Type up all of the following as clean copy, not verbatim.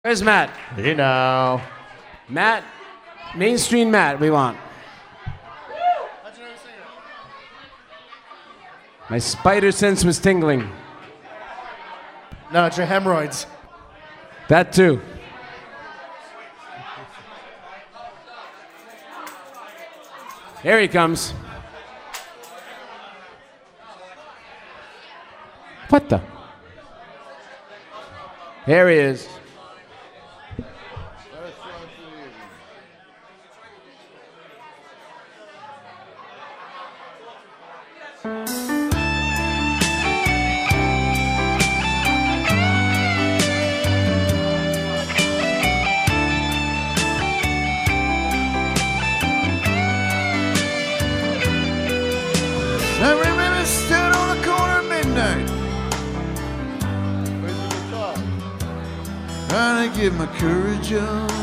Where's Matt? You know. Matt, mainstream Matt, we want. My spider sense was tingling. No, it's your hemorrhoids. That too. Here he comes. What the? Here he is. I remember stood on the corner at midnight, trying to get my courage up.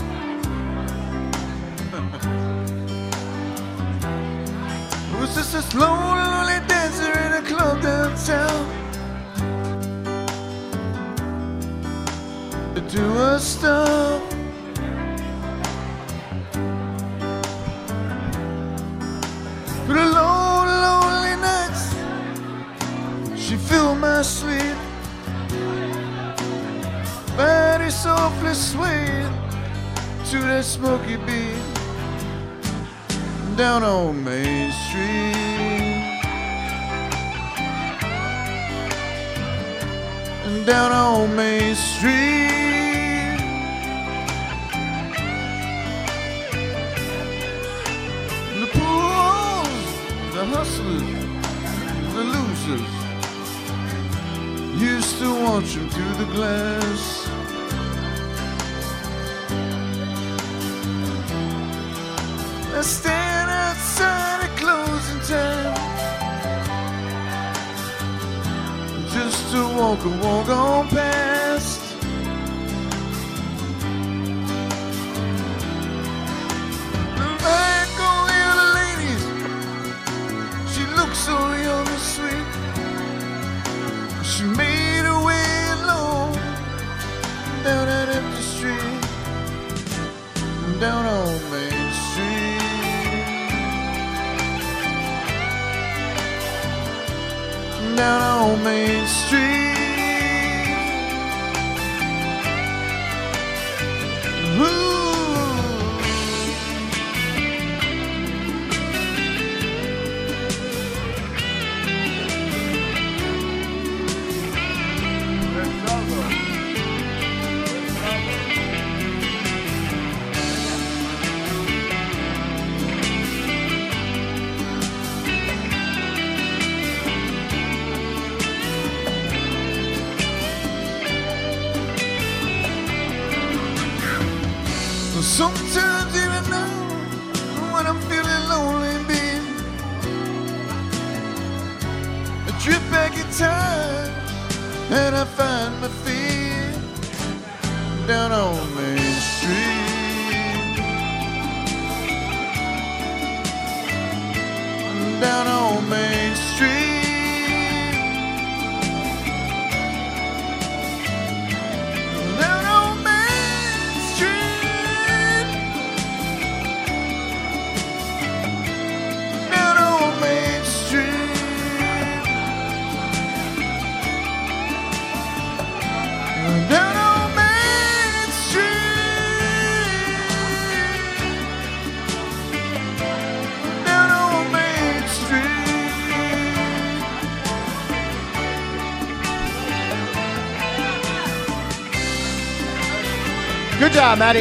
It was just this lonely dancer in a club downtown to do her stuff. But alone, lonely nights, she filled my sleep. Body softly swayed to that smoky beat. Down on Main Street, down on Main Street. The pools, the hustlers, the losers used to watch them through the glass. I stand outside at closing time just to walk on past. Look back on the other ladies, she looks so young and sweet. She made her way alone down that empty street, down on Main Street. Down on Main Street. Ooh. Sometimes even now, when I'm feeling lonely, babe, I trip back in time and I find my feet down on Main Street, down on Main Street. Good job, Maddie.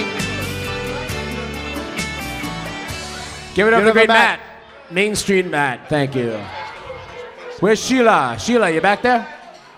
Give it up for great Matt. Main Street Matt, thank you. Where's Sheila? Sheila, you back there?